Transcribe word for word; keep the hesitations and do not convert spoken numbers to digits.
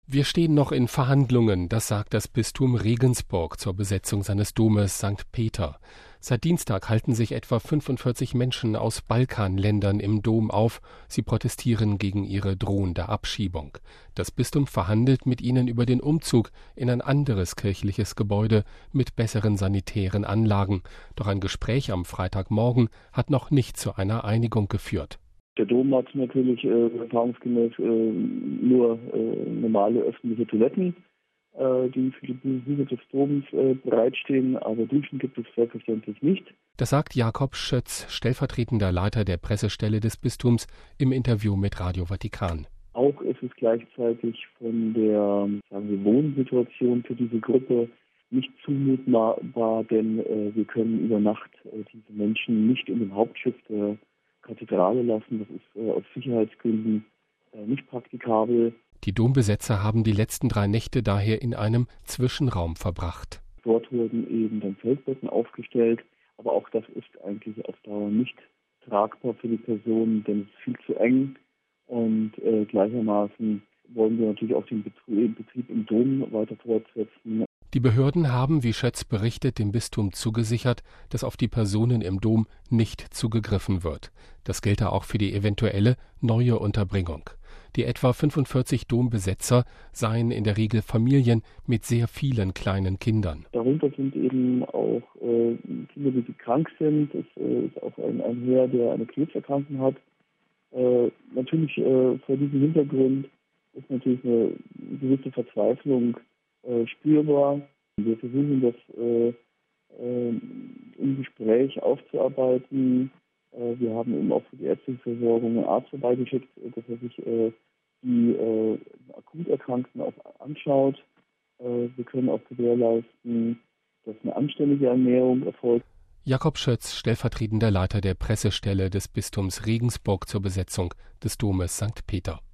Wir stehen noch in Verhandlungen, das sagt das Bistum Regensburg zur Besetzung seines Domes Sankt Peter. Seit Dienstag halten sich etwa fünfundvierzig Menschen aus Balkanländern im Dom auf. Sie protestieren gegen ihre drohende Abschiebung. Das Bistum verhandelt mit ihnen über den Umzug in ein anderes kirchliches Gebäude mit besseren sanitären Anlagen. Doch ein Gespräch am Freitagmorgen hat noch nicht zu einer Einigung geführt. Der Dom hat natürlich äh, erfahrungsgemäß äh, nur äh, normale öffentliche Toiletten, äh, die für die Besucher des Doms äh, bereitstehen, aber Duschen gibt es selbstverständlich nicht. Das sagt Jakob Schötz, stellvertretender Leiter der Pressestelle des Bistums, im Interview mit Radio Vatikan. Auch ist es gleichzeitig von der sagen wir, Wohnsituation für diese Gruppe nicht zumutbar, denn äh, wir können über Nacht äh, diese Menschen nicht in dem Hauptschiff der Kathedrale lassen. Das ist äh, aus Sicherheitsgründen äh, nicht praktikabel. Die Dombesetzer haben die letzten drei Nächte daher in einem Zwischenraum verbracht. Dort wurden eben dann Feldbetten aufgestellt, aber auch das ist eigentlich auf Dauer nicht tragbar für die Personen, denn es ist viel zu eng und äh, gleichermaßen wollen wir natürlich auch den Betrieb, Betrieb im Dom weiter fortsetzen. Die Behörden haben, wie Schötz berichtet, dem Bistum zugesichert, dass auf die Personen im Dom nicht zugegriffen wird. Das gelte auch für die eventuelle neue Unterbringung. Die etwa fünfundvierzig Dombesetzer seien in der Regel Familien mit sehr vielen kleinen Kindern. Darunter sind eben auch äh, Kinder, die krank sind. Es äh, ist auch ein, ein Herr, der eine Krebserkrankung hat. Äh, natürlich äh, vor diesem Hintergrund ist natürlich eine gewisse Verzweiflung äh, spürbar. Wir versuchen das äh, äh, im Gespräch aufzuarbeiten. Äh, wir haben eben auch für die ärztliche Versorgung einen Arzt vorbeigeschickt, dass er sich äh, die äh, akut Erkrankten auch anschaut. Äh, wir können auch gewährleisten, dass eine anständige Ernährung erfolgt. Jakob Schötz, stellvertretender Leiter der Pressestelle des Bistums Regensburg zur Besetzung des Domes Sankt Peter.